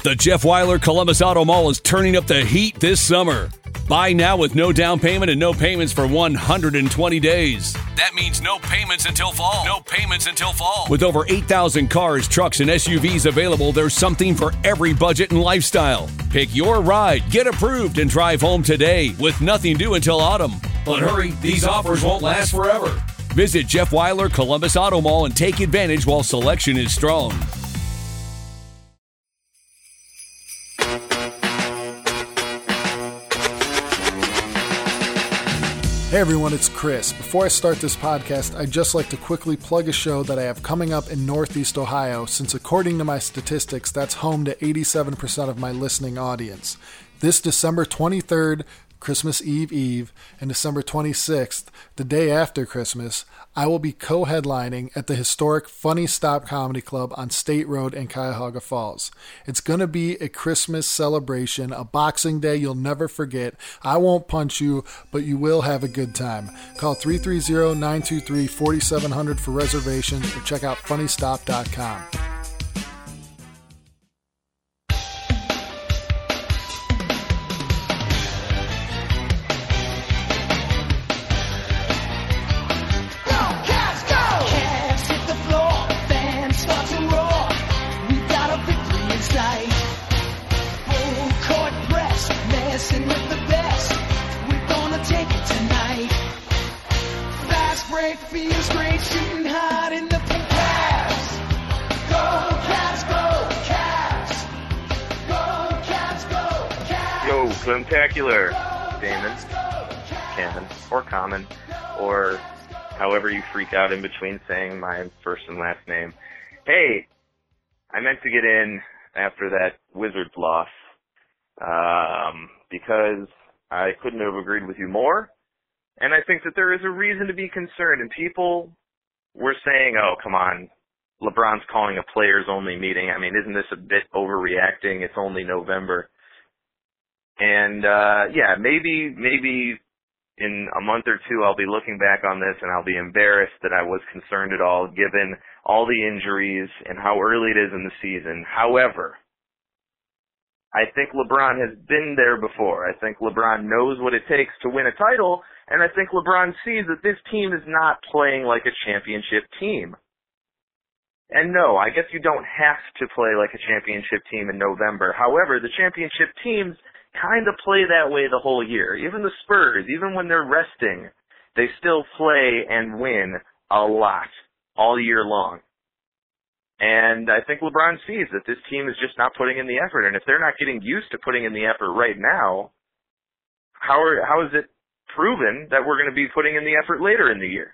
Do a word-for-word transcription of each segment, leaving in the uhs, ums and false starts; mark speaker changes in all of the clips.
Speaker 1: The Jeff Weiler Columbus Auto Mall is turning up the heat this summer. Buy now with no down payment and no payments for one hundred twenty days. That means no payments until fall. No payments until fall. With over eight thousand cars, trucks, and S U Vs available, there's something for every budget and lifestyle. Pick your ride, get approved, and drive home today with nothing due until autumn. But hurry, these offers won't last forever. Visit Jeff Weiler Columbus Auto Mall and take advantage while selection is strong.
Speaker 2: Hey everyone, it's Chris. Before I start this podcast, I'd just like to quickly plug a show that I have coming up in Northeast Ohio, since according to my statistics, that's home to eighty-seven percent of my listening audience. This December twenty-third, Christmas Eve Eve, and December twenty-sixth, the day after Christmas, I will be co-headlining at the historic Funny Stop Comedy Club on State Road in Cuyahoga Falls. It's going to be a Christmas celebration, a Boxing Day you'll never forget. I won't punch you, but you will have a good time. Call three three zero, nine two three, four seven zero zero for reservations or check out funny stop dot com.
Speaker 3: Feels great shooting hard in the pink Cavs. Go Cavs, go Cavs. Go Cavs, go Cavs.
Speaker 4: Yo, Clemtacular, Damon, Cameron, or Common, or however you freak out in between saying my first and last name. Hey, I meant to get in after that Wizards loss, um, because I couldn't have agreed with you more. And I think that there is a reason to be concerned. And people were saying, oh, come on, LeBron's calling a players-only meeting. I mean, isn't this a bit overreacting? It's only November. And, uh, yeah, maybe, maybe in a month or two I'll be looking back on this and I'll be embarrassed that I was concerned at all, given all the injuries and how early it is in the season. However, I think LeBron has been there before. I think LeBron knows what it takes to win a title. And I think LeBron sees that this team is not playing like a championship team. And no, I guess you don't have to play like a championship team in November. However, the championship teams kind of play that way the whole year. Even the Spurs, even when they're resting, they still play and win a lot all year long. And I think LeBron sees that this team is just not putting in the effort. And if they're not getting used to putting in the effort right now, how are, how is it proven that we're going to be putting in the effort later in the year?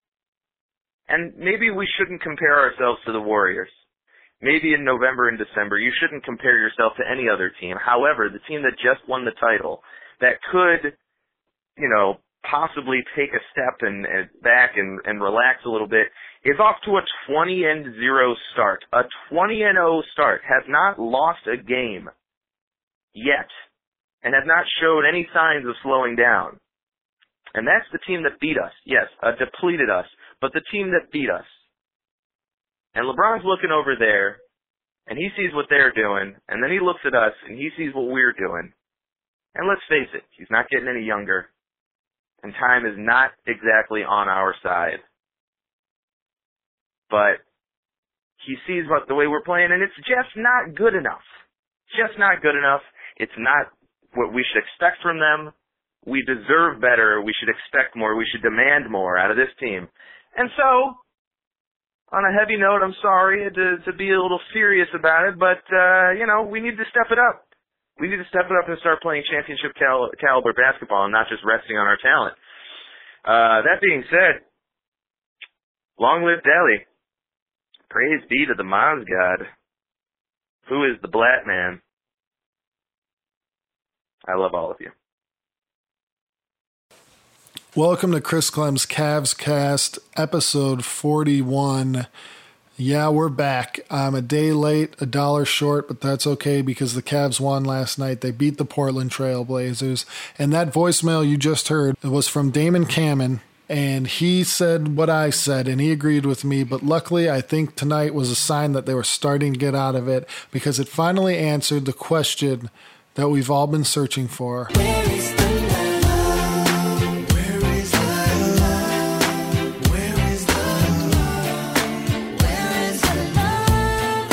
Speaker 4: And maybe we shouldn't compare ourselves to the Warriors. Maybe in November and December, you shouldn't compare yourself to any other team. However, the team that just won the title, that could, you know, possibly take a step and, and back and, and relax a little bit, is off to a twenty and zero start. A twenty and oh start. Has not lost a game yet. And has not showed any signs of slowing down. And that's the team that beat us. Yes, uh, depleted us, but the team that beat us. And LeBron's looking over there, and he sees what they're doing, and then he looks at us, and he sees what we're doing. And let's face it, he's not getting any younger, and time is not exactly on our side. But he sees what the way we're playing, and it's just not good enough. Just not good enough. It's not what we should expect from them. We deserve better. We should expect more. We should demand more out of this team. And so, on a heavy note, I'm sorry to, to be a little serious about it, but, uh, you know, we need to step it up. We need to step it up and start playing championship cal- caliber basketball and not just resting on our talent. Uh, that being said, long live Delhi. Praise be to the Maz God, who is the Black Man. I love all of you.
Speaker 2: Welcome to Chris Clem's Cavs Cast, episode forty-one. Yeah, we're back. I'm a day late, a dollar short, but that's okay because the Cavs won last night. They beat the Portland Trail Blazers. And that voicemail you just heard was from Damon Cammon. And he said what I said, and he agreed with me. But luckily, I think tonight was a sign that they were starting to get out of it, because it finally answered the question that we've all been searching for.
Speaker 3: Where is the love? Where is the love? Where is the love? Where is the love?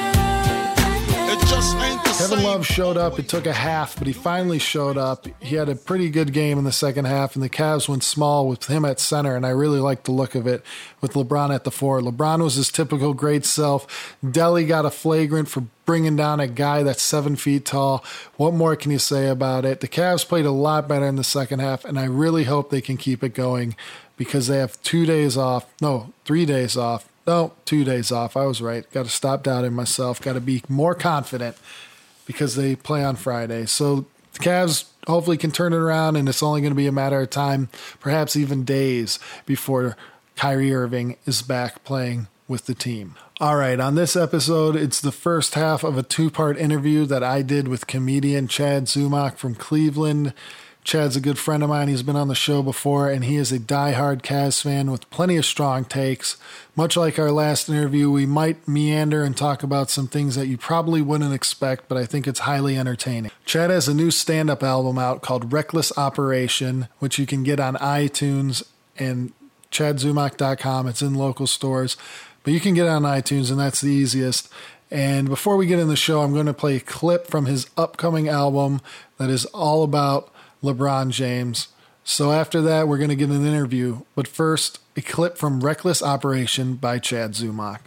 Speaker 5: It just ain't the
Speaker 2: Kevin
Speaker 5: same.
Speaker 2: Love showed up. It took a half, but he finally showed up. He had a pretty good game in the second half, and the Cavs went small with him at center, and I really liked the look of it with LeBron at the four. LeBron was his typical great self. Delly got a flagrant for bringing down a guy that's seven feet tall. What more can you say about it? The Cavs played a lot better in the second half, and I really hope they can keep it going, because they have two days off. No, three days off. No, two days off. I was right. Got to stop doubting myself. Got to be more confident, because they play on Friday. So the Cavs hopefully can turn it around, and it's only going to be a matter of time, perhaps even days, before Kyrie Irving is back playing with the team. All right, on this episode, it's the first half of a two-part interview that I did with comedian Chad Zumock from Cleveland. Chad's a good friend of mine. He's been on the show before, and he is a diehard Cavs fan with plenty of strong takes. Much like our last interview, we might meander and talk about some things that you probably wouldn't expect, but I think it's highly entertaining. Chad has a new stand-up album out called Reckless Operation, which you can get on iTunes and chad zumock dot com. It's in local stores, but you can get it on iTunes, and that's the easiest. And before we get in the show, I'm going to play a clip from his upcoming album that is all about LeBron James. So after that, we're going to get an interview. But first, a clip from Reckless Operation by Chad Zumock.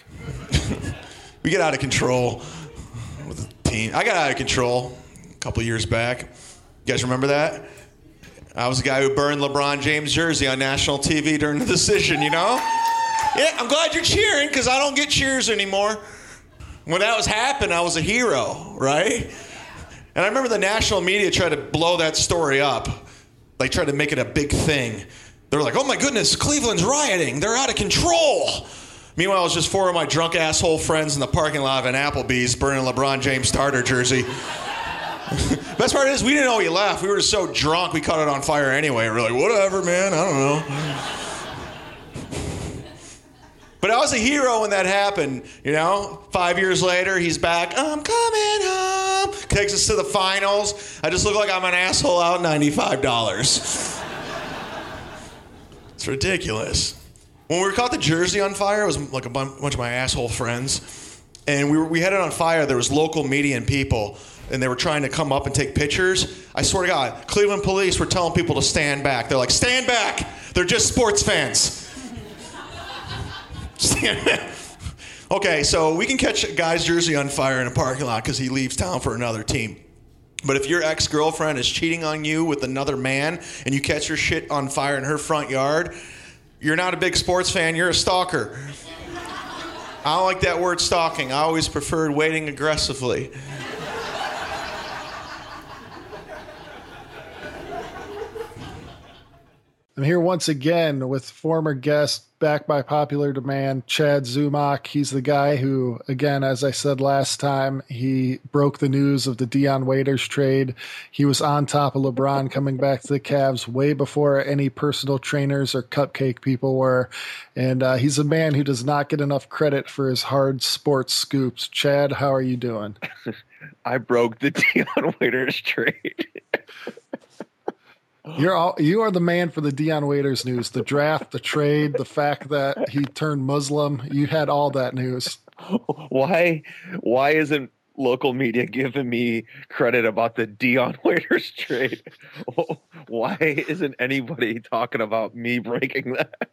Speaker 5: We get out of control with the team. I got out of control a couple of years back. You guys remember that? I was the guy who burned LeBron James' jersey on national T V during the decision, you know? Yeah, I'm glad you're cheering, because I don't get cheers anymore. When that was happening, I was a hero, right? And I remember the national media tried to blow that story up. Like, tried to make it a big thing. They were like, oh my goodness, Cleveland's rioting. They're out of control. Meanwhile, it was just four of my drunk asshole friends in the parking lot of an Applebee's burning a LeBron James starter jersey. Best part is, we didn't know he left. We were just so drunk, we caught it on fire anyway. We were like, whatever, man, I don't know. But I was a hero when that happened, you know? Five years later, he's back. I'm coming home. Takes us to the finals. I just look like I'm an asshole out ninety-five dollars. It's ridiculous. When we caught the jersey on fire, it was like a bunch of my asshole friends. And we were, we had it on fire. There was local media and people, and they were trying to come up and take pictures. I swear to God, Cleveland police were telling people to stand back. They're like, stand back. They're just sports fans. Okay, so we can catch a guy's jersey on fire in a parking lot because he leaves town for another team. But if your ex-girlfriend is cheating on you with another man and you catch her shit on fire in her front yard, you're not a big sports fan, you're a stalker. I don't like that word stalking. I always preferred waiting aggressively.
Speaker 2: I'm here once again with former guest, back by popular demand, Chad Zumock. He's the guy who, again, as I said last time, he broke the news of the Dion Waiters trade. He was on top of LeBron coming back to the Cavs way before any personal trainers or cupcake people were. And uh, he's a man who does not get enough credit for his hard sports scoops. Chad, how are you doing?
Speaker 6: I broke the Dion Waiters trade.
Speaker 2: You're all, you are the man for the Dion Waiters news, the draft, the trade, the fact that he turned Muslim. You had all that news.
Speaker 6: Why why isn't local media giving me credit about the Dion Waiters trade? Why isn't anybody talking about me breaking that?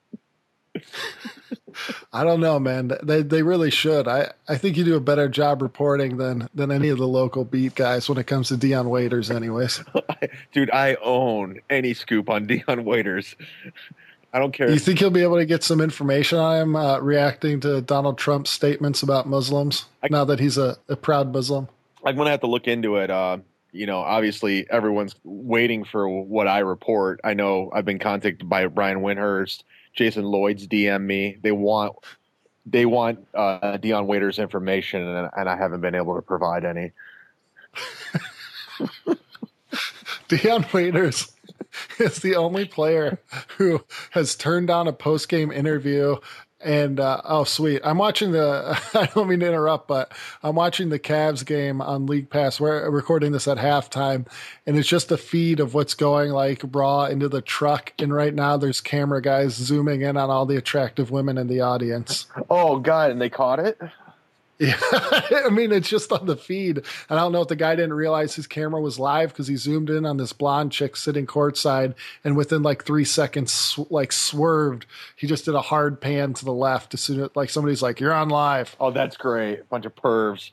Speaker 2: I don't know, man. They they really should. I, I think you do a better job reporting than than any of the local beat guys when it comes to Dion Waiters anyways.
Speaker 6: Dude, I own any scoop on Dion Waiters. I don't care.
Speaker 2: You think he'll be able to get some information on him uh, reacting to Donald Trump's statements about Muslims I, now that he's a, a proud Muslim?
Speaker 6: I'm going to have to look into it. Uh, you know, obviously everyone's waiting for what I report. I know I've been contacted by Brian Windhurst. Jason Lloyd's D M me. They want they want uh, Dion Waiters information, and, and I haven't been able to provide any.
Speaker 2: Dion Waiters, is the only player who has turned down a post-game interview. And, uh, oh, sweet. I'm watching the, I don't mean to interrupt, but I'm watching the Cavs game on League Pass. We're recording this at halftime, and it's just a feed of what's going like raw into the truck. And right now there's camera guys zooming in on all the attractive women in the audience.
Speaker 6: Oh, God. And they caught it?
Speaker 2: Yeah, I mean, it's just on the feed. And I don't know if the guy didn't realize his camera was live because he zoomed in on this blonde chick sitting courtside, and within like three seconds, sw- like swerved. He just did a hard pan to the left as soon as like somebody's like, "You're on live."
Speaker 6: Oh, that's great. A bunch of pervs.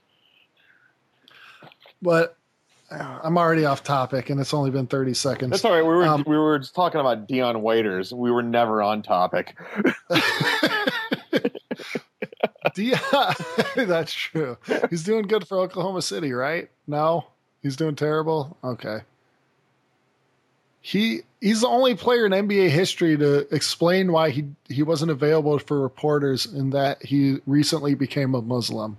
Speaker 2: But uh, I'm already off topic, and it's only been thirty seconds.
Speaker 6: That's all right. We were
Speaker 2: Um,
Speaker 6: we were just talking about Dion Waiters. We were never on topic.
Speaker 2: Dion, that's true. He's doing good for Oklahoma City, right? No, he's doing terrible. Okay. He he's the only player in N B A history to explain why he he wasn't available for reporters, and that he recently became a Muslim.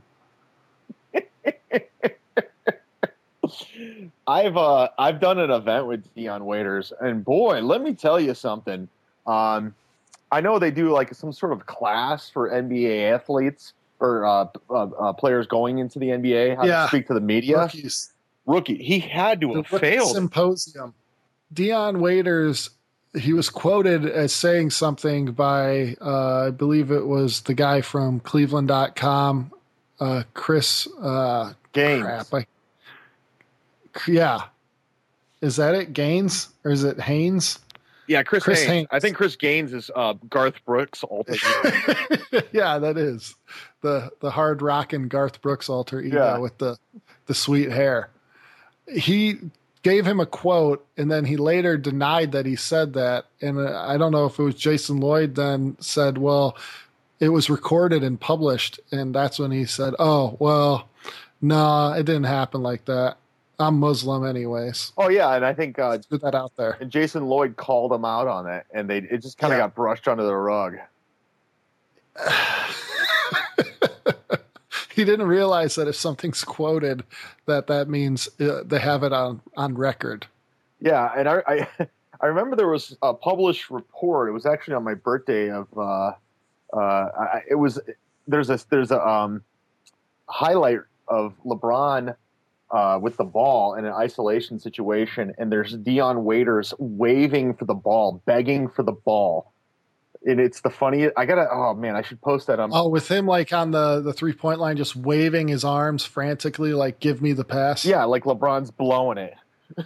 Speaker 6: I've uh I've done an event with Dion Waiters, and boy, let me tell you something. Um, I know they do like some sort of class for N B A athletes or uh, uh, uh, players going into the N B A, how
Speaker 2: Yeah.
Speaker 6: to speak to the media.
Speaker 2: Rookies.
Speaker 6: Rookie, he had to
Speaker 2: The
Speaker 6: have
Speaker 2: rookie
Speaker 6: failed.
Speaker 2: symposium. Dion Waiters, he was quoted as saying something by, uh, I believe it was the guy from Cleveland dot com, uh, Chris uh,
Speaker 6: Gaines.
Speaker 2: Crap. I, yeah. Is that it? Gaines? Or is it Haynes?
Speaker 6: Yeah, Chris,
Speaker 2: Chris
Speaker 6: Haynes.
Speaker 2: Haynes.
Speaker 6: I think Chris Gaines is uh, Garth Brooks' alter ego.
Speaker 2: Yeah, that is the the hard rockin' Garth Brooks alter ego
Speaker 6: Yeah.
Speaker 2: with the the sweet hair. He gave him a quote, and then he later denied that he said that. And uh, I don't know if it was Jason Lloyd then said, "Well, it was recorded and published," and that's when he said, "Oh, well, no, it didn't happen like that. I'm Muslim, anyways."
Speaker 6: Oh yeah, and I think uh,
Speaker 2: Put that out there.
Speaker 6: and Jason Lloyd called him out on it, and they it just kind of
Speaker 2: Yeah.
Speaker 6: got brushed under the rug.
Speaker 2: He didn't realize that if something's quoted, that that means uh, they have it on, on record.
Speaker 6: Yeah, and I, I I remember there was a published report. It was actually on my birthday. Of uh, uh, I, it was there's a there's a um, highlight of LeBron uh, with the ball in an isolation situation, and there's Dion Waiters waving for the ball, begging for the ball. And it's the funniest. I gotta. Oh man, I should post that on.
Speaker 2: Oh, with him like on the, the three point line, just waving his arms frantically, like "Give me the pass."
Speaker 6: Yeah, like LeBron's blowing it.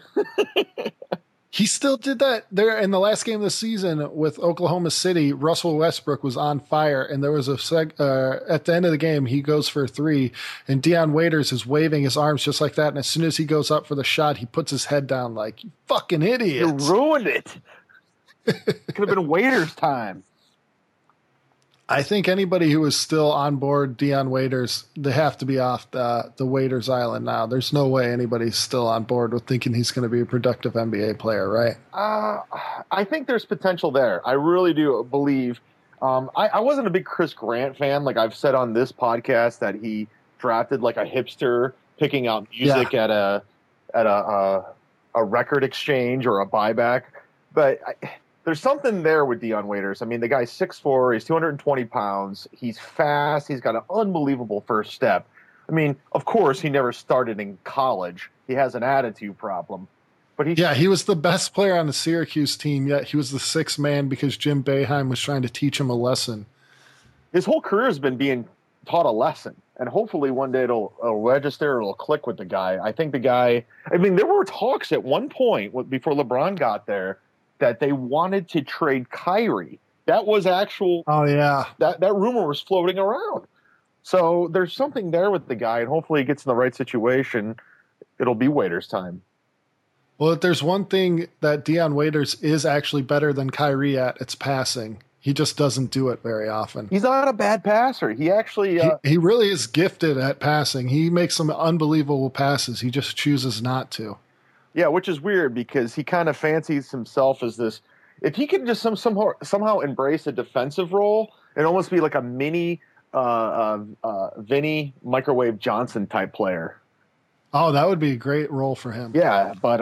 Speaker 2: He still did that there in the last game of the season with Oklahoma City. Russell Westbrook was on fire, and there was a seg- uh, at the end of the game, he goes for a three, and Dion Waiters is waving his arms just like that. And as soon as he goes up for the shot, he puts his head down like, "You fucking
Speaker 6: You
Speaker 2: idiot!"
Speaker 6: ruined it. It could have been Waiters' time.
Speaker 2: I think anybody who is still on board Dion Waiters, they have to be off the, the Waiters Island now. There's no way anybody's still on board with thinking he's going to be a productive N B A player, right?
Speaker 6: Uh, I think there's potential there. I really do believe. Um, I, I wasn't a big Chris Grant fan. Like I've said on this podcast that he drafted like a hipster picking out music
Speaker 2: Yeah.
Speaker 6: at a at a, a a record exchange or a buyback. But I, there's something there with Dion Waiters. I mean, the guy's six foot four, he's two hundred twenty pounds, he's fast, he's got an unbelievable first step. I mean, of course, he never started in college. He has an attitude problem. But he
Speaker 2: Yeah, he was the best player on the Syracuse team, yet he was the sixth man because Jim Boeheim was trying to teach him a lesson.
Speaker 6: his whole career has been being taught a lesson. And hopefully one day it'll, it'll register, it'll click with the guy. I think the guy, I mean, there were talks at one point before LeBron got there that they wanted to trade Kyrie. That was actual,
Speaker 2: Oh, yeah.
Speaker 6: that, that rumor was floating around. So there's something there with the guy, and hopefully he gets in the right situation. It'll be Waiters' time.
Speaker 2: Well, if there's one thing that Dion Waiters is actually better than Kyrie at, it's passing. He just doesn't do it very often.
Speaker 6: He's not a bad passer. He actually, uh,
Speaker 2: He, he really is gifted at passing. He makes some unbelievable passes. He just chooses not to.
Speaker 6: yeah, which is weird because he kind of fancies himself as this. If he could just some, somehow somehow embrace a defensive role and almost be like a mini uh, uh, uh, Vinny Microwave Johnson type player.
Speaker 2: Oh, that would be a great role for him.
Speaker 6: Yeah, but uh,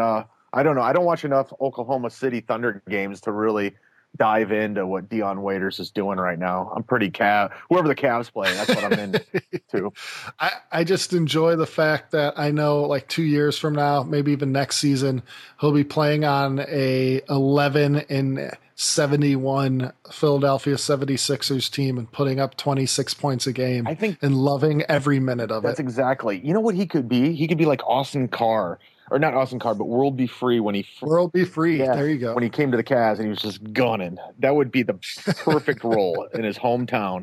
Speaker 6: I don't know. I don't watch enough Oklahoma City Thunder games to really dive into what Dion Waiters is doing right now. I'm pretty Cav. Whoever the Cavs play, that's what I'm into.
Speaker 2: I, I just enjoy the fact that I know like two years from now, maybe even next season, he'll be playing on a eleven and seventy-one Philadelphia seventy-sixers team and putting up twenty-six points a game.
Speaker 6: I think
Speaker 2: and loving every minute of
Speaker 6: that's
Speaker 2: it.
Speaker 6: That's exactly. You know what he could be? He could be like Austin Carr. Or not Austin Carr, but World Be Free when he
Speaker 2: World Be Free.
Speaker 6: Yeah,
Speaker 2: there you go.
Speaker 6: When he came to the Cavs and he was just gunning. That would be the perfect role in his hometown.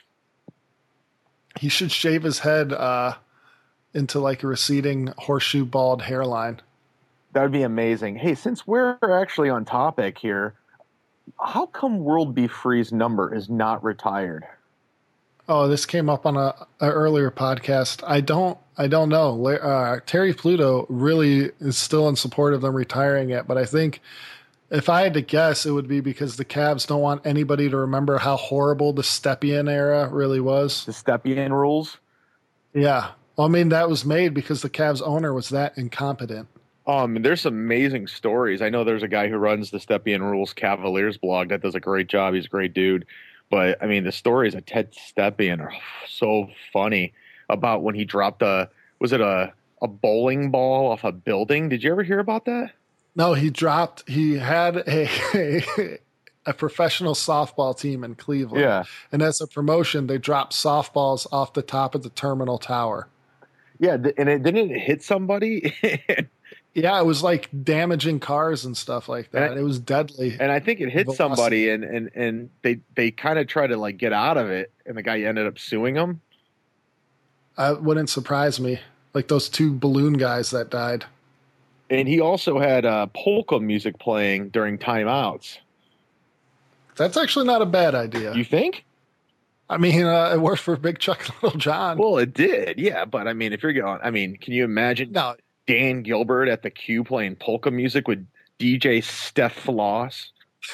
Speaker 2: He should shave his head uh, into like a receding horseshoe bald hairline.
Speaker 6: That would be amazing. Hey, since we're actually on topic here, how come World Be Free's number is not retired?
Speaker 2: Oh, this came up on a, a earlier podcast. I don't, I don't know. Uh, Terry Pluto really is still in support of them retiring it, but I think if I had to guess, it would be because the Cavs don't want anybody to remember how horrible the Stepien era really was.
Speaker 6: The Stepien rules.
Speaker 2: Yeah, well, I mean that was made because the Cavs owner was that incompetent.
Speaker 6: Um, there's some amazing stories. I know there's a guy who runs the Stepien Rules Cavaliers blog that does a great job. He's a great dude. But, I mean, the stories of Ted Stepien are so funny about when he dropped a, was it a, a bowling ball off a building? Did you ever hear about that?
Speaker 2: No, he dropped, he had a, a, a professional softball team in Cleveland.
Speaker 6: Yeah.
Speaker 2: And as a promotion, they dropped softballs off the top of the terminal tower.
Speaker 6: Yeah, and it didn't it hit somebody?
Speaker 2: Yeah, it was like damaging cars and stuff like that.
Speaker 6: And I,
Speaker 2: it was deadly.
Speaker 6: And I think it hit velocity. somebody, and and and they they kind of tried to like get out of it, and the guy ended up suing them.
Speaker 2: That wouldn't surprise me. Like those two balloon guys that died.
Speaker 6: And he also had uh, polka music playing during timeouts.
Speaker 2: That's actually not a bad idea.
Speaker 6: You think?
Speaker 2: I mean, uh, it worked for Big Chuck and Little John.
Speaker 6: Well, it did, yeah. But I mean, if you're going, I mean, can you imagine?
Speaker 2: No.
Speaker 6: Dan Gilbert at the Q playing polka music with D J Steph Floss.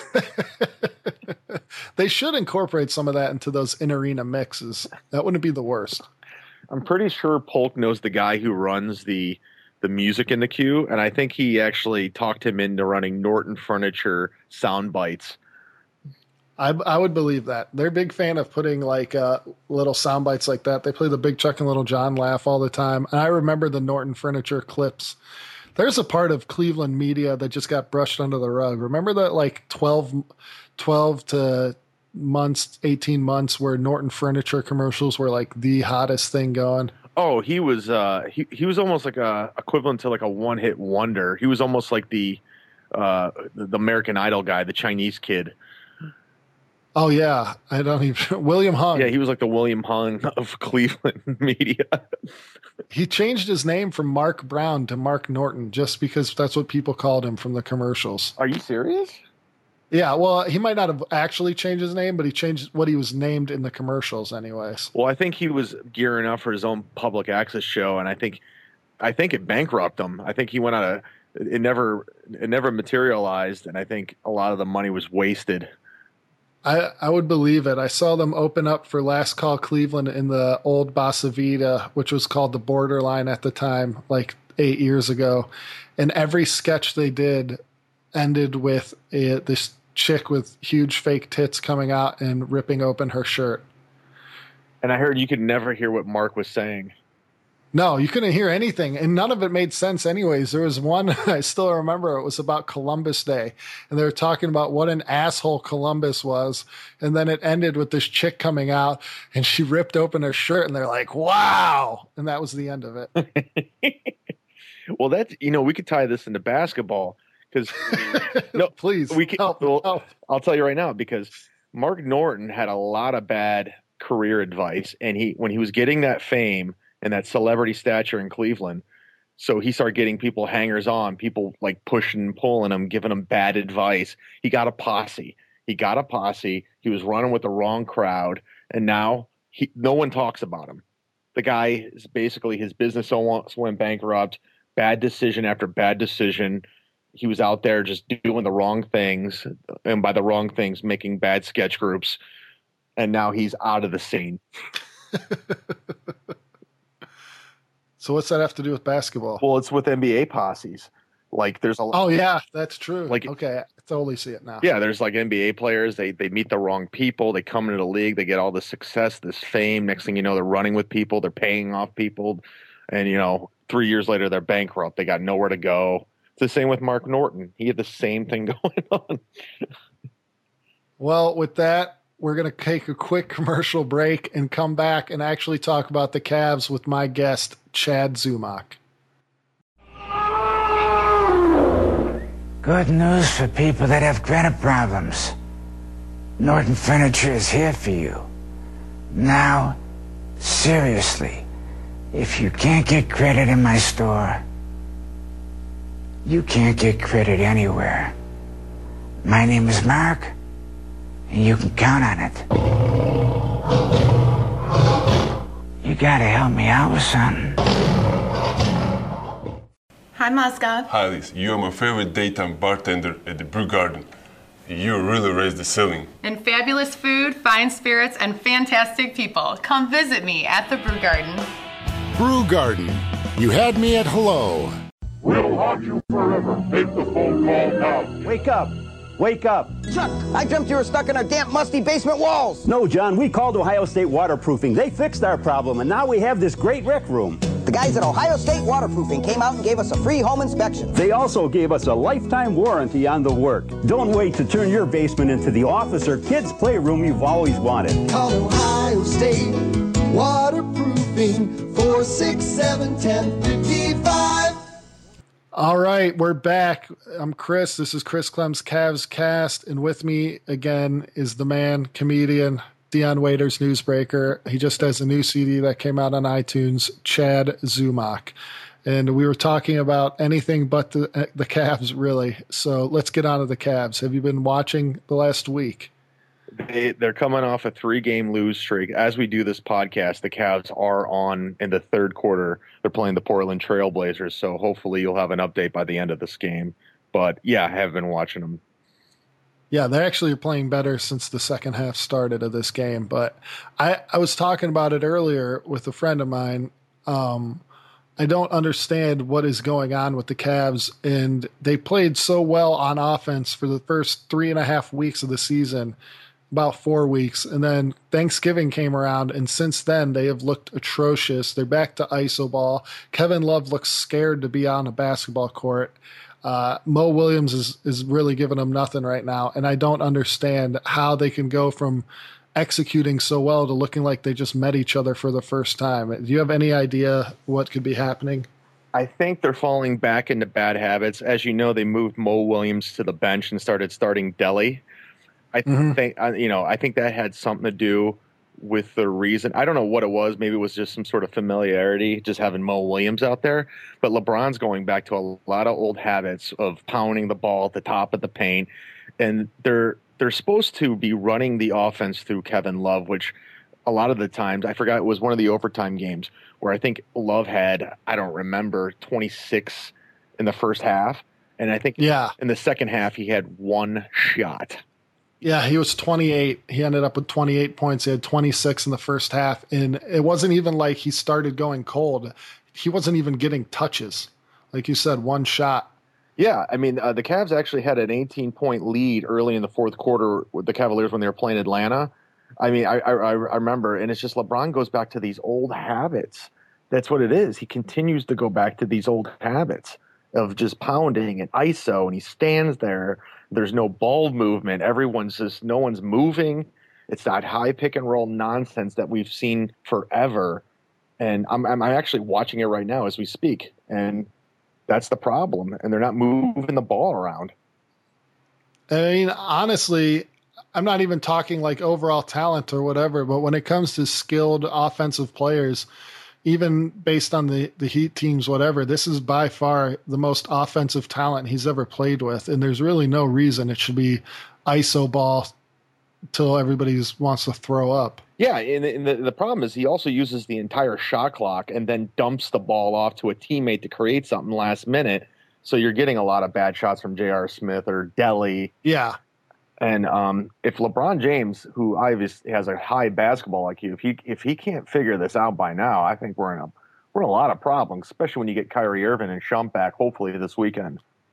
Speaker 2: They should incorporate some of that into those in-arena mixes. That wouldn't be the worst.
Speaker 6: I'm pretty sure Polk knows the guy who runs the the music in the Q, and I think he actually talked him into running Norton Furniture sound bites.
Speaker 2: I, I would believe that. They're a big fan of putting like uh, little sound bites like that. They play the Big Chuck and Little John laugh all the time. And I remember the Norton Furniture clips. There's a part of Cleveland media that just got brushed under the rug. Remember that like twelve, twelve to months, eighteen months where Norton Furniture commercials were like the hottest thing going?
Speaker 6: Oh, he was uh, he he was almost like a equivalent to like a one hit wonder. He was almost like the uh, the American Idol guy, the Chinese kid.
Speaker 2: Oh yeah, I don't even William Hung.
Speaker 6: Yeah, he was like the William Hung of Cleveland media.
Speaker 2: He changed his name from Mark Brown to Mark Norton just because that's what people called him from the commercials.
Speaker 6: Are you serious?
Speaker 2: Yeah, well, he might not have actually changed his name, but he changed what he was named in the commercials anyways.
Speaker 6: Well, I think he was gearing up for his own public access show, and I think I think it bankrupted him. I think he went out of it never it never materialized, and I think a lot of the money was wasted.
Speaker 2: I, I would believe it. I saw them open up for Last Call Cleveland in the old Bossa Vida, which was called the Borderline at the time, like eight years ago. And every sketch they did ended with a, this chick with huge fake tits coming out and ripping open her shirt.
Speaker 6: And I heard you could never hear what Mark was saying.
Speaker 2: No, you couldn't hear anything, and none of it made sense anyways. There was one, I still remember, it was about Columbus Day, and they were talking about what an asshole Columbus was, and then it ended with this chick coming out, and she ripped open her shirt, and they're like, wow! And that was the end of it.
Speaker 6: Well, that's, you know, we could tie this into basketball, because, no,
Speaker 2: please,
Speaker 6: we can,
Speaker 2: help,
Speaker 6: well,
Speaker 2: help.
Speaker 6: I'll tell you right now, because Mark Norton had a lot of bad career advice, and he when he was getting that fame and that celebrity stature in Cleveland. So he started getting people hangers on, people like pushing and pulling him, giving him bad advice. He got a posse. He got a posse. He was running with the wrong crowd. And now he, no one talks about him. The guy is basically, his business almost went bankrupt. Bad decision after bad decision. He was out there just doing the wrong things. And by the wrong things, making bad sketch groups. And now he's out of the scene.
Speaker 2: So what's that have to do with basketball?
Speaker 6: Well, it's with N B A posses. Like there's a
Speaker 2: Oh yeah, that's true.
Speaker 6: Like-
Speaker 2: okay, I totally see it now.
Speaker 6: yeah, there's like N B A players. They they meet the wrong people. They come into the league. They get all this success, this fame. Next thing you know, they're running with people. They're paying off people, and you know, three years later, they're bankrupt. They got nowhere to go. It's the same with Mark Norton. He had the same thing going on.
Speaker 2: Well, with that, we're going to take a quick commercial break and come back and actually talk about the Cavs with my guest, Chad Zumock.
Speaker 7: Good news for people that have credit problems. Norton Furniture is here for you. Now, seriously, if you can't get credit in my store, you can't get credit anywhere. My name is Mark, and you can count on it. You gotta help me out with something.
Speaker 8: Hi, Moscow.
Speaker 9: Hi, Liz. You are my favorite daytime bartender at the Brew Garden. You really raised the ceiling.
Speaker 8: And fabulous food, fine spirits, and fantastic people. Come visit me at the Brew Garden.
Speaker 10: Brew Garden. You had me at hello.
Speaker 11: We'll haunt you forever. Make the phone call now.
Speaker 12: Wake up. Wake up.
Speaker 13: Chuck, I dreamt you were stuck in our damp, musty basement walls.
Speaker 12: No, John, we called Ohio State Waterproofing. They fixed our problem, and now we have this great rec room.
Speaker 13: The guys at Ohio State Waterproofing came out and gave us a free home inspection.
Speaker 12: They also gave us a lifetime warranty on the work. Don't wait to turn your basement into the office or kids' playroom you've always wanted.
Speaker 3: Call Ohio State Waterproofing, four six seven, one zero five five.
Speaker 2: All right, we're back. I'm Chris. This is Chris Clem's Cavs Cast, and with me again is the man, comedian, Dion Waiters, newsbreaker. He just has a new C D that came out on iTunes, Chad Zumock. And we were talking about anything but the the Cavs, really. So let's get on to the Cavs. Have you been watching the last week?
Speaker 6: They, they're coming off a three-game lose streak. As we do this podcast, the Cavs are on in the third quarter. They're playing the Portland Trail Blazers, so hopefully you'll have an update by the end of this game. But, yeah, I have been watching them.
Speaker 2: Yeah, they're actually playing better since the second half started of this game. But I, I was talking about it earlier with a friend of mine. Um, I don't understand what is going on with the Cavs. And they played so well on offense for the first three and a half weeks of the season, about four weeks. And then Thanksgiving came around, and since then they have looked atrocious. They're back to iso ball. Kevin Love looks scared to be on a basketball court. Uh, Mo Williams is, is really giving them nothing right now, and I don't understand how they can go from executing so well to looking like they just met each other for the first time. Do you have any idea what could be happening?
Speaker 6: I think they're falling back into bad habits. As you know, they moved Mo Williams to the bench and started starting Delly. I
Speaker 2: Mm-hmm.
Speaker 6: think, you know, I think that had something to do with the reason. I don't know what it was. Maybe it was just some sort of familiarity, just having Mo Williams out there. But LeBron's going back to a lot of old habits of pounding the ball at the top of the paint. And they're they're supposed to be running the offense through Kevin Love, which a lot of the times, I forgot it was one of the overtime games where I think Love had, I don't remember, twenty-six in the first half. And I think
Speaker 2: Yeah.
Speaker 6: in the second half, he had one shot.
Speaker 2: Yeah, he was twenty-eight. He ended up with twenty-eight points. He had twenty-six in the first half. And it wasn't even like he started going cold. He wasn't even getting touches. Like you said, one shot.
Speaker 6: Yeah, I mean, uh, the Cavs actually had an eighteen-point lead early in the fourth quarter with the Cavaliers when they were playing Atlanta. I mean, I, I, I remember, and it's just LeBron goes back to these old habits. That's what it is. He continues to go back to these old habits of just pounding and I S O, and he stands there. There's no ball movement. Everyone's just, no one's moving. It's that high pick and roll nonsense that we've seen forever. And I'm, I'm actually watching it right now as we speak. And that's the problem. And they're not moving the ball around.
Speaker 2: I mean, honestly, I'm not even talking like overall talent or whatever, but when it comes to skilled offensive players, even based on the, the Heat teams, whatever, this is by far the most offensive talent he's ever played with. And there's really no reason it should be I S O ball till everybody wants to throw up.
Speaker 6: Yeah, and, and the, the problem is he also uses the entire shot clock and then dumps the ball off to a teammate to create something last minute. So you're getting a lot of bad shots from J R. Smith or Delly.
Speaker 2: Yeah.
Speaker 6: And um, if LeBron James, who obviously has a high basketball I Q, if he if he can't figure this out by now, I think we're in a we're in a lot of problems, especially when you get Kyrie Irving and Shump back, hopefully this weekend.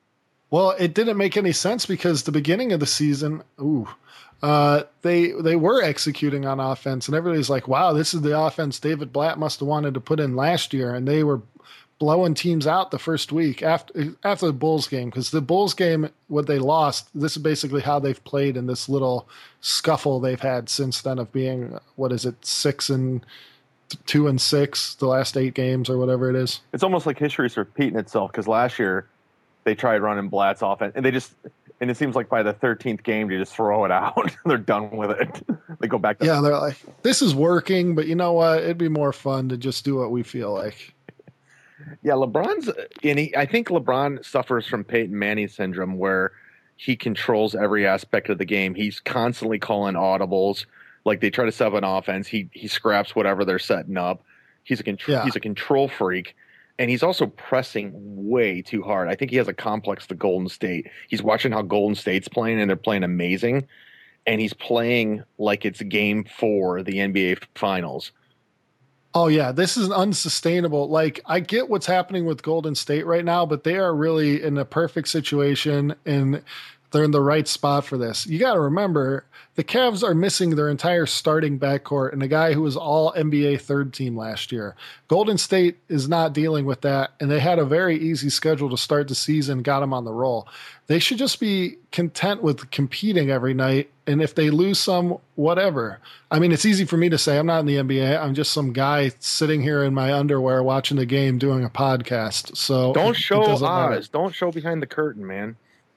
Speaker 2: Well, it didn't make any sense because the beginning of the season, ooh, uh, they they were executing on offense, and everybody's like, wow, this is the offense David Blatt must have wanted to put in last year, and they were blowing teams out the first week after after the Bulls game, because the Bulls game, what they lost, this is basically how they've played in this little scuffle they've had since then of being, what is it, six and two and six, the last eight games or whatever it is.
Speaker 6: It's almost like history's repeating itself, because last year they tried running Blatt's offense, and they just, and it seems like by the thirteenth game, they just throw it out. They're done with it. They go back to
Speaker 2: yeah, they're like, this is working, but you know what? It'd be more fun to just do what we feel like.
Speaker 6: Yeah, LeBron's, and he, I think LeBron suffers from Peyton Manning syndrome, where he controls every aspect of the game. He's constantly calling audibles. Like, they try to set up an offense, he he scraps whatever they're setting up. He's a contr-
Speaker 2: Yeah.
Speaker 6: he's a control freak, and he's also pressing way too hard. I think he has a complex to Golden State. He's watching how Golden State's playing, and they're playing amazing, and he's playing like it's game four of the N B A Finals.
Speaker 2: Oh, yeah, this is unsustainable. Like, I get what's happening with Golden State right now, but they are really in a perfect situation, and they're in the right spot for this. You got to remember, the Cavs are missing their entire starting backcourt and a guy who was all N B A third team last year. Golden State is not dealing with that, and they had a very easy schedule to start the season, got them on the roll. They should just be content with competing every night, and if they lose some, whatever. I mean, it's easy for me to say. I'm not in the N B A. I'm just some guy sitting here in my underwear watching the game doing a podcast. So
Speaker 6: Don't
Speaker 2: it-
Speaker 6: show
Speaker 2: it doesn't matter.
Speaker 6: eyes. Don't show behind the curtain, man.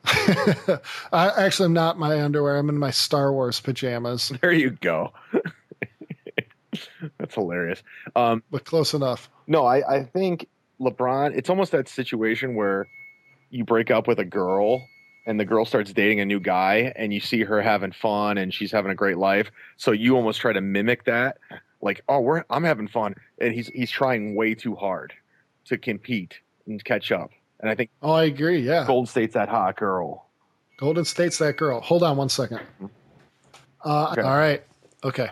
Speaker 2: I actually am not in my underwear. I'm in my Star Wars pajamas.
Speaker 6: There you go. That's hilarious. Um,
Speaker 2: but close enough.
Speaker 6: No, I, I think LeBron, it's almost that situation where you break up with a girl and the girl starts dating a new guy and you see her having fun and she's having a great life. So you almost try to mimic that. Like, oh, we're I'm having fun. And he's he's trying way too hard to compete and catch up. And I think
Speaker 2: Oh, I agree. Yeah.
Speaker 6: Golden State's that hot girl.
Speaker 2: Golden State's that girl. Hold on one second. Uh,
Speaker 6: Okay.
Speaker 2: All right. Okay.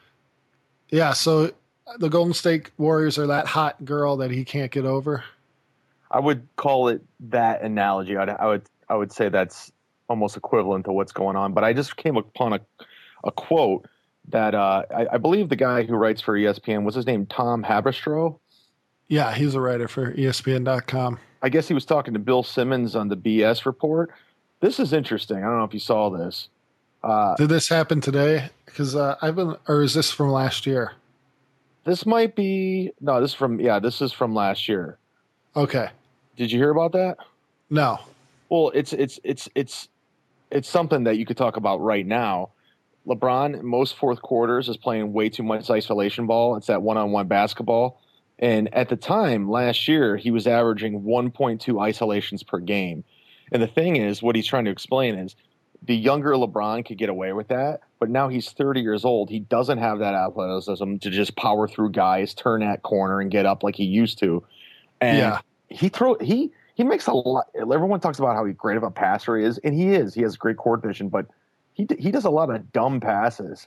Speaker 2: Yeah. So the Golden State Warriors are that hot girl that he can't get over.
Speaker 6: I would call it that analogy. I'd, I would I would say that's almost equivalent to what's going on. But I just came upon a, a quote that uh, I, I believe the guy who writes for E S P N, what's his name, Tom Haberstroh?
Speaker 2: Yeah, he's a writer for E S P N dot com.
Speaker 6: I guess he was talking to Bill Simmons on the B S report. This is interesting. I don't know if you saw this. Uh,
Speaker 2: Did this happen today? Because uh, I've been, or is this from last year?
Speaker 6: this might be no. This is from yeah. This is from last year.
Speaker 2: Okay.
Speaker 6: Did you hear about that?
Speaker 2: No.
Speaker 6: Well, it's it's it's it's it's something that you could talk about right now. LeBron, in most fourth quarters, is playing way too much isolation ball. It's that one-on-one basketball. And at the time, last year, he was averaging one point two isolations per game. And the thing is, what he's trying to explain is the younger LeBron could get away with that, but now he's thirty years old. He doesn't have that athleticism to just power through guys, turn that corner, and get up like he used to. And
Speaker 2: Yeah.
Speaker 6: he throw he he makes a lot. Everyone talks about how great of a passer he is, and he is. He has great court vision, but he he does a lot of dumb passes.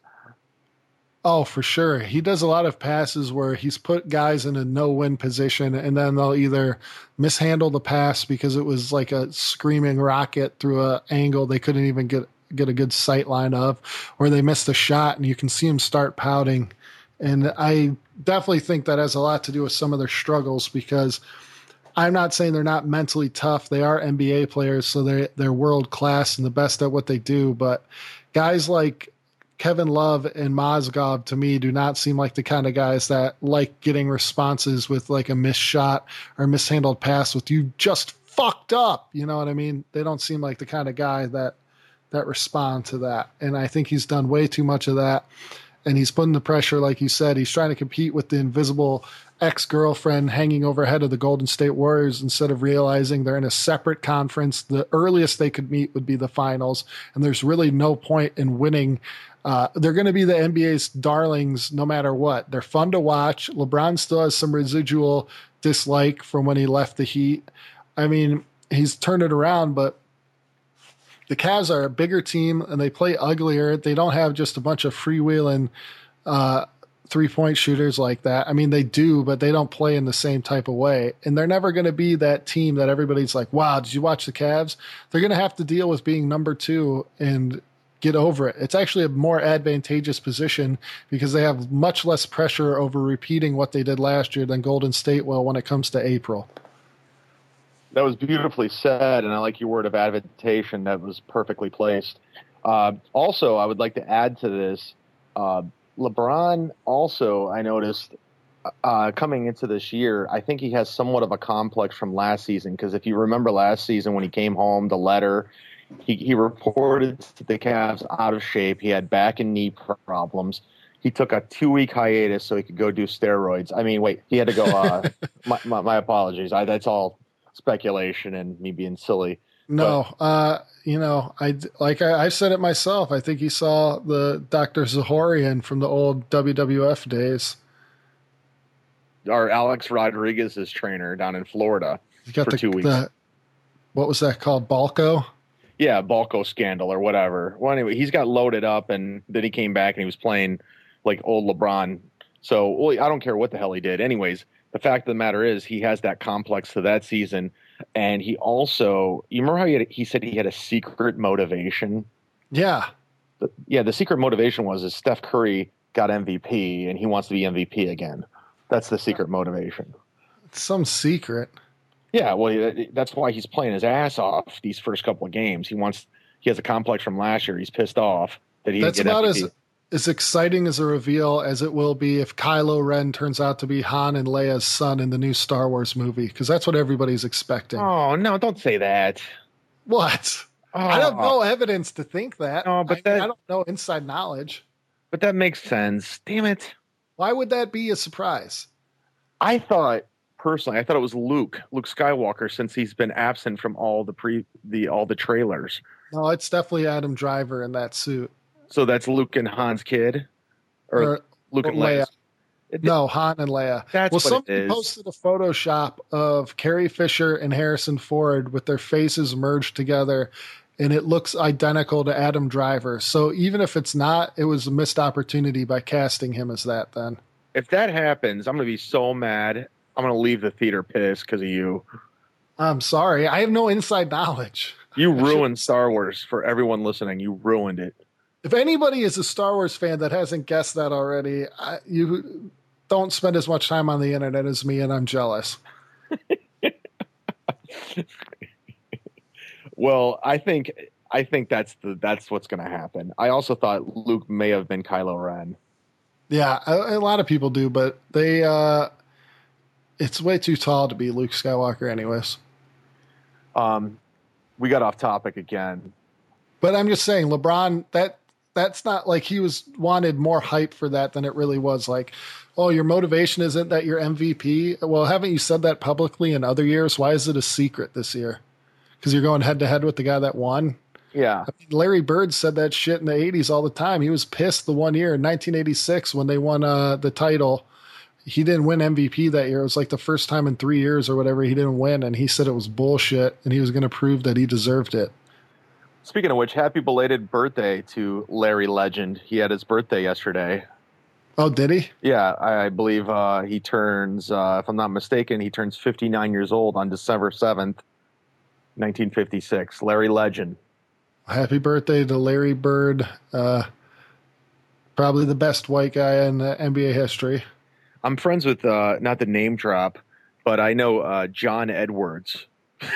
Speaker 2: Oh, for sure. He does a lot of passes where he's put guys in a no-win position, and then they'll either mishandle the pass because it was like a screaming rocket through an angle they couldn't even get get a good sight line of, or they missed a shot, and you can see him start pouting. And I definitely think that has a lot to do with some of their struggles, because I'm not saying they're not mentally tough. They are N B A players, so they're, they're world-class and the best at what they do. But guys like Kevin Love and Mozgov, to me, do not seem like the kind of guys that like getting responses with like a missed shot or mishandled pass with you just fucked up. You know what I mean? They don't seem like the kind of guy that that respond to that. And I think he's done way too much of that. And he's putting the pressure, like you said. He's trying to compete with the invisible ex-girlfriend hanging overhead of the Golden State Warriors instead of realizing they're in a separate conference. The earliest they could meet would be the finals, and there's really no point in winning. Uh, they're going to be the N B A's darlings no matter what. They're fun to watch. LeBron still has some residual dislike from when he left the Heat. I mean, he's turned it around, but the Cavs are a bigger team and they play uglier. They don't have just a bunch of freewheeling uh, three-point shooters like that. I mean, they do, but they don't play in the same type of way. And they're never going to be that team that everybody's like, wow, did you watch the Cavs? They're going to have to deal with being number two and get over it. It's actually a more advantageous position because they have much less pressure over repeating what they did last year than Golden State will when it comes to April.
Speaker 6: That was beautifully said, and I like your word of adaptation. That was perfectly placed. Uh, also, I would like to add to this, uh, LeBron also, I noticed, uh, coming into this year, I think he has somewhat of a complex from last season, because if you remember last season when he came home, the letter, he, he reported to the Cavs out of shape. He had back and knee problems. He took a two-week hiatus so he could go do steroids. I mean, wait, he had to go uh, – my, my, my apologies. I, that's all – speculation and me being silly.
Speaker 2: No, but, uh, you know, I like I, I've said it myself. I think he saw the Doctor Zahorian from the old W W F days.
Speaker 6: Our Alex Rodriguez's trainer down in Florida
Speaker 2: got
Speaker 6: for
Speaker 2: the,
Speaker 6: two weeks.
Speaker 2: The, what was that called? Balco?
Speaker 6: Yeah, Balco scandal or whatever. Well, anyway, he's got loaded up, and then he came back and he was playing like old LeBron. So well, I don't care what the hell he did. Anyways, the fact of the matter is he has that complex to that season. And he also, you remember how he, had, he said he had a secret motivation?
Speaker 2: Yeah.
Speaker 6: The, yeah, the secret motivation was is Steph Curry got M V P and he wants to be M V P again. That's the secret motivation.
Speaker 2: It's some secret.
Speaker 6: Yeah, well, that's why he's playing his ass off these first couple of games. He wants, he has a complex from last year. He's pissed off that he
Speaker 2: That's
Speaker 6: didn't get
Speaker 2: about
Speaker 6: M V P.
Speaker 2: as as exciting as a reveal as it will be if Kylo Ren turns out to be Han and Leia's son in the new Star Wars movie, because that's what everybody's expecting.
Speaker 6: Oh, no, don't say that.
Speaker 2: What?
Speaker 6: Oh.
Speaker 2: I have no evidence to think that.
Speaker 6: No, but
Speaker 2: I,
Speaker 6: that,
Speaker 2: I don't know inside knowledge.
Speaker 6: But that makes sense. Damn it.
Speaker 2: Why would that be a surprise?
Speaker 6: I thought, personally, I thought it was Luke, Luke Skywalker, since he's been absent from all the pre the all the trailers.
Speaker 2: No, it's definitely Adam Driver in that suit.
Speaker 6: So that's Luke and Han's kid? Or, or Luke and Leia?
Speaker 2: Leia. No, Han and Leia.
Speaker 6: That's
Speaker 2: well,
Speaker 6: what
Speaker 2: somebody
Speaker 6: it is.
Speaker 2: posted a Photoshop of Carrie Fisher and Harrison Ford with their faces merged together, and it looks identical to Adam Driver. So even if it's not, it was a missed opportunity by casting him as that then.
Speaker 6: If that happens, I'm going to be so mad. I'm going to leave the theater pissed because of you.
Speaker 2: I'm sorry. I have no inside knowledge.
Speaker 6: You ruined Star Wars for everyone listening. You ruined it.
Speaker 2: If anybody is a Star Wars fan that hasn't guessed that already, I, you don't spend as much time on the internet as me, and I'm jealous.
Speaker 6: Well, I think I think that's the that's what's going to happen. I also thought Luke may have been Kylo Ren.
Speaker 2: Yeah, a, a lot of people do, but they uh, it's way too tall to be Luke Skywalker, anyways.
Speaker 6: Um, we got off topic again,
Speaker 2: but I'm just saying, LeBron that. That's not like he was wanted more hype for that than it really was. Like, oh, your motivation isn't that you're M V P. Well, haven't you said that publicly in other years? Why is it a secret this year? Because you're going head to head with the guy that won.
Speaker 6: Yeah.
Speaker 2: I mean, Larry Bird said that shit in the eighties all the time. He was pissed the one year in nineteen eighty-six when they won uh, the title. He didn't win M V P that year. It was like the first time in three years or whatever he didn't win. And he said it was bullshit and he was going to prove that he deserved it.
Speaker 6: Speaking of which, happy belated birthday to Larry Legend. He had his birthday yesterday.
Speaker 2: Oh, did he?
Speaker 6: Yeah, I, I believe uh, he turns, uh, if I'm not mistaken, he turns fifty-nine years old on December seventh, nineteen fifty-six. Larry Legend.
Speaker 2: Happy birthday to Larry Bird. Uh, probably the best white guy in uh, N B A history.
Speaker 6: I'm friends with, uh, not the name drop, but I know uh, John Edwards.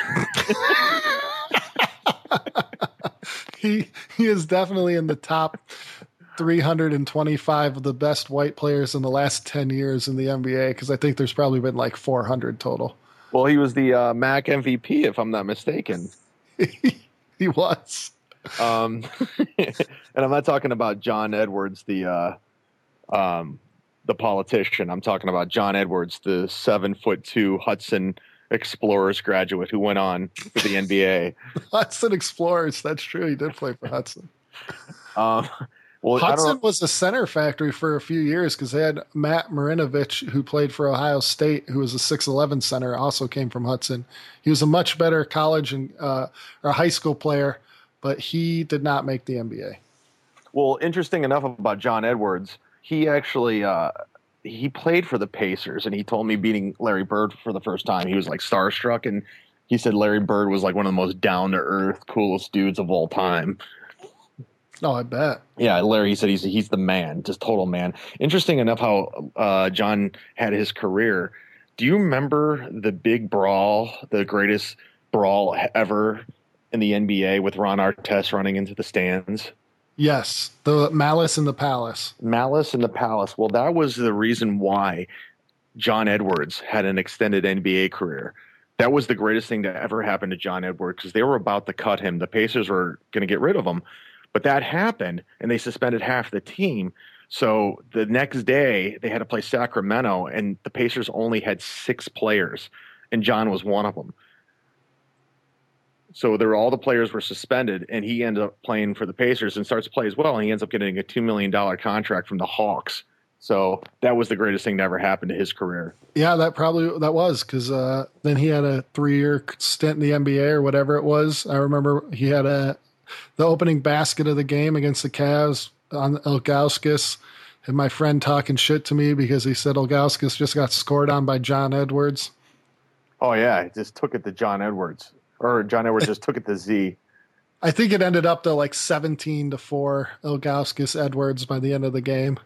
Speaker 2: He he is definitely in the top three hundred twenty-five of the best white players in the last ten years in the N B A, because I think there's probably been like four hundred total.
Speaker 6: Well, he was the uh, M A C M V P, if I'm not mistaken.
Speaker 2: He was.
Speaker 6: Um, and I'm not talking about John Edwards, the uh, um, the politician. I'm talking about John Edwards, the seven foot two Hudson Explorers graduate who went on to the N B A.
Speaker 2: Hudson Explorers, that's true. He did play for Hudson.
Speaker 6: Um, well,
Speaker 2: Hudson was a center factory for a few years because they had Matt Marinovich, who played for Ohio State, who was a six eleven center, also came from Hudson. He was a much better college and uh, or high school player, but he did not make the N B A.
Speaker 6: Well, interesting enough about John Edwards, he actually uh, he played for the Pacers, and he told me beating Larry Bird for the first time, he was like starstruck, and he said Larry Bird was like one of the most down to earth, coolest dudes of all time.
Speaker 2: Oh, I bet.
Speaker 6: Yeah, Larry, he said he's he's the man, just total man. Interesting enough how uh, John had his career. Do you remember the big brawl, the greatest brawl ever in the N B A with Ron Artest running into the stands?
Speaker 2: Yes, the Malice in the Palace.
Speaker 6: Malice in the Palace. Well, that was the reason why John Edwards had an extended N B A career. That was the greatest thing to ever happen to John Edwards because they were about to cut him. The Pacers were going to get rid of him. But that happened, and they suspended half the team. So the next day, they had to play Sacramento, and the Pacers only had six players, and John was one of them. So there were, all the players were suspended, and he ended up playing for the Pacers and starts to play as well, and he ends up getting a two million dollars contract from the Hawks. So that was the greatest thing to ever happen to his career.
Speaker 2: Yeah, that probably that was because uh, then he had a three-year stint in the N B A or whatever it was. I remember he had a the opening basket of the game against the Cavs on Ilgauskas, and my friend talking shit to me because he said Ilgauskas just got scored on by John Edwards.
Speaker 6: Oh, yeah, he just took it to John Edwards. Or John Edwards just took it to Z.
Speaker 2: I think it ended up to like seventeen to four Ilgauskas Edwards by the end of the game.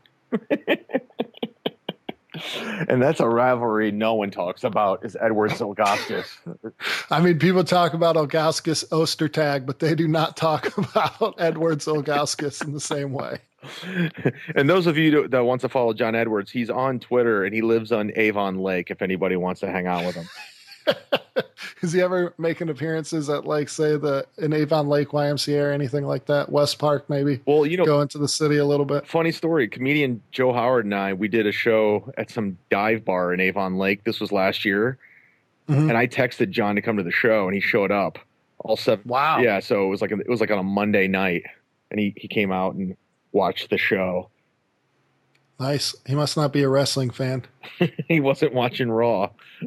Speaker 6: And that's a rivalry no one talks about is Edwards Ilgauskas.
Speaker 2: I mean, people talk about Ilgauskas Ostertag, but they do not talk about Edwards Ilgauskas in the same way.
Speaker 6: And those of you that wants to follow John Edwards, he's on Twitter and he lives on Avon Lake if anybody wants to hang out with him.
Speaker 2: Is he ever making appearances at, like, say, the in Avon Lake Y M C A or anything like that? West Park, maybe?
Speaker 6: Well, you know,
Speaker 2: go into the city a little bit.
Speaker 6: Funny story. Comedian Joe Howard and I, we did a show at some dive bar in Avon Lake. This was last year. Mm-hmm. And I texted John to come to the show, and he showed up. All seven.
Speaker 2: Wow.
Speaker 6: Yeah, so it was like a, it was like on a Monday night, and he, he came out and watched the show.
Speaker 2: Nice. He must not be a wrestling fan.
Speaker 6: He wasn't watching Raw.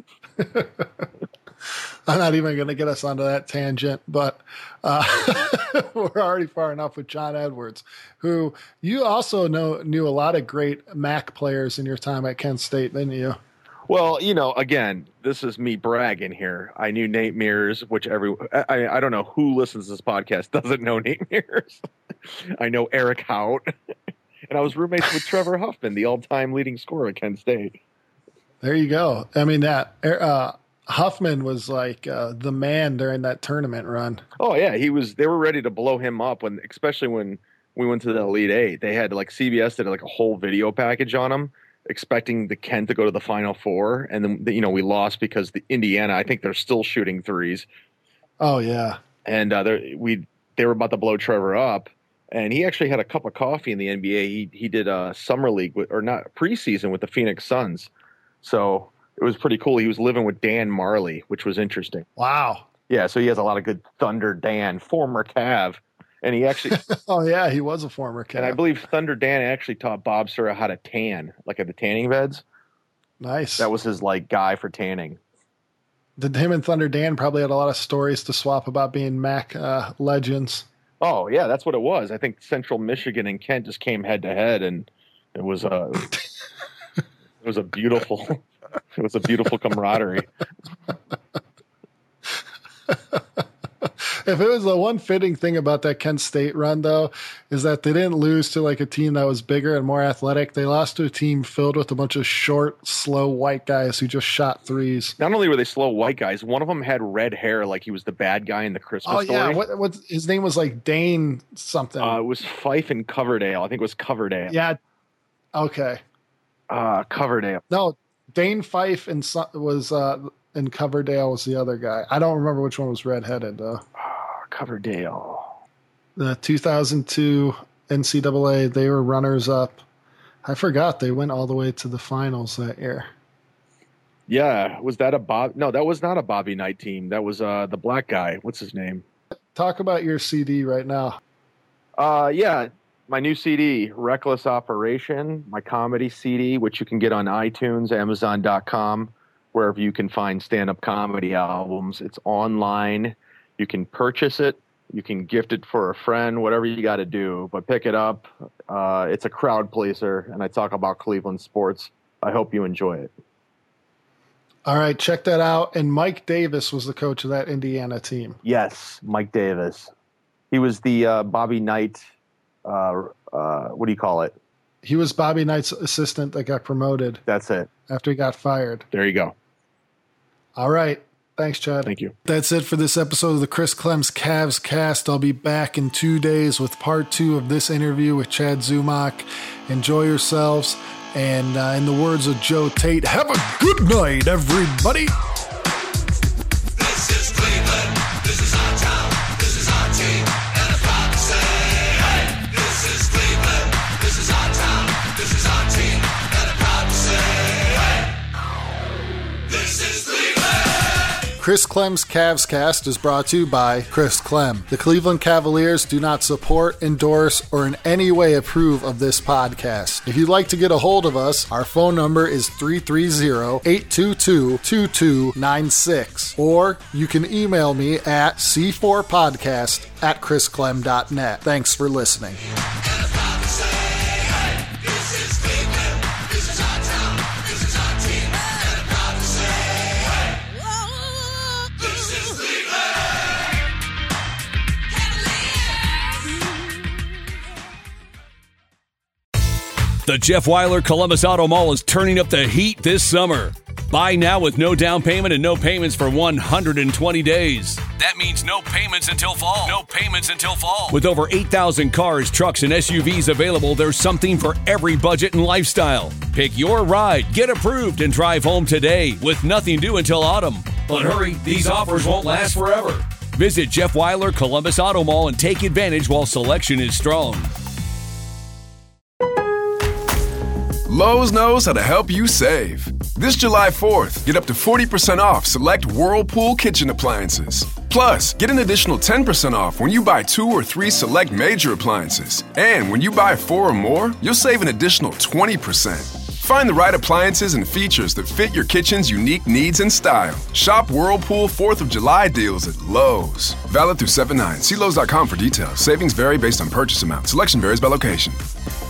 Speaker 2: I'm not even going to get us onto that tangent, but uh, we're already far enough with John Edwards, who you also know knew a lot of great M A C players in your time at Kent State, didn't you?
Speaker 6: Well, you know, again, this is me bragging here. I knew Nate Mears, which every I, I don't know who listens to this podcast doesn't know Nate Mears. I know Eric Hout, and I was roommates with Trevor Huffman, the all-time leading scorer at Kent State.
Speaker 2: There you go. I mean, that uh, Huffman was like uh, the man during that tournament run.
Speaker 6: Oh yeah, he was. They were ready to blow him up when, especially when we went to the Elite Eight. They had like C B S did like a whole video package on him, expecting the Kent to go to the Final Four, and then you know we lost because the Indiana. I think they're still shooting threes.
Speaker 2: Oh yeah,
Speaker 6: and uh, we they were about to blow Trevor up, and he actually had a cup of coffee in the N B A. He he did a summer league with, or not preseason with the Phoenix Suns. So it was pretty cool. He was living with Dan Marley, which was interesting.
Speaker 2: Wow.
Speaker 6: Yeah, so he has a lot of good Thunder Dan, former Cav. And he actually...
Speaker 2: oh, yeah, he was a former Cav.
Speaker 6: And I believe Thunder Dan actually taught Bob Sura how to tan, like at the tanning beds.
Speaker 2: Nice.
Speaker 6: That was his, like, guy for tanning.
Speaker 2: Did him and Thunder Dan probably had a lot of stories to swap about being M A C uh, legends.
Speaker 6: Oh, yeah, that's what it was. I think Central Michigan and Kent just came head-to-head, and it was... Uh, It was a beautiful, it was a beautiful camaraderie.
Speaker 2: If it was the one fitting thing about that Kent State run, though, is that they didn't lose to like a team that was bigger and more athletic. They lost to a team filled with a bunch of short, slow white guys who just shot threes.
Speaker 6: Not only were they slow white guys, one of them had red hair, like he was the bad guy in the Christmas
Speaker 2: oh,
Speaker 6: story.
Speaker 2: Oh yeah, what, what his name was like Dane something.
Speaker 6: Uh, it was Fife and Coverdale. I think it was Coverdale.
Speaker 2: Yeah. Okay.
Speaker 6: Uh, Coverdale.
Speaker 2: No, Dane Fife and was uh, and Coverdale was the other guy. I don't remember which one was redheaded though.
Speaker 6: Uh, Coverdale.
Speaker 2: The two thousand two N C double A, they were runners up. I forgot they went all the way to the finals that year.
Speaker 6: Yeah, was that a Bob? No, that was not a Bobby Knight team. That was uh, the black guy. What's his name?
Speaker 2: Talk about your C D right now.
Speaker 6: Uh, yeah. My new C D, Reckless Operation, my comedy C D, which you can get on iTunes, Amazon dot com, wherever you can find stand-up comedy albums. It's online. You can purchase it You can gift it for a friend, whatever you got to do, but pick it up. Uh, it's a crowd pleaser, and I talk about Cleveland sports. I hope you enjoy it.
Speaker 2: All right, check that out. And Mike Davis was the coach of that Indiana team.
Speaker 6: Yes, Mike Davis. He was the uh, Bobby Knight, uh, uh, what do you call it?
Speaker 2: He was Bobby Knight's assistant that got promoted.
Speaker 6: That's it.
Speaker 2: After he got fired.
Speaker 6: There you go.
Speaker 2: All right. Thanks, Chad.
Speaker 6: Thank you.
Speaker 2: That's it for this episode of the Chris Clem's Cavs Cast. I'll be back in two days with part two of this interview with Chad Zumock. Enjoy yourselves. And uh, in the words of Joe Tate, have a good night, everybody.
Speaker 3: This is Cleveland. This is our town. This is our team. And I'm proud to say, hey, this is Cleveland. This is our town. This is our team. And I'm proud to say, hey, this is Cleveland.
Speaker 2: Chris Clem's Cavs Cast is brought to you by Chris Clem. The Cleveland Cavaliers do not support, endorse, or in any way approve of this podcast. If you'd like to get a hold of us, our phone number is three three zero, eight two two, two two nine six. Or you can email me at c four podcast at chris clem dot net. Thanks for listening.
Speaker 1: The Jeff Weiler Columbus Auto Mall is turning up the heat this summer. Buy now with no down payment and no payments for one hundred twenty days. That means no payments until fall. No payments until fall. With over eight thousand cars, trucks, and S U Vs available, there's something for every budget and lifestyle. Pick your ride, get approved, and drive home today with nothing due until autumn. But hurry, these offers won't last forever. Visit Jeff Weiler Columbus Auto Mall and take advantage while selection is strong.
Speaker 14: Lowe's knows how to help you save. This July fourth, get up to forty percent off select Whirlpool kitchen appliances. Plus, get an additional ten percent off when you buy two or three select major appliances. And when you buy four or more, you'll save an additional twenty percent. Find the right appliances and features that fit your kitchen's unique needs and style. Shop Whirlpool fourth of July deals at Lowe's. Valid through seven nine. See Lowe's dot com for details. Savings vary based on purchase amount. Selection varies by location.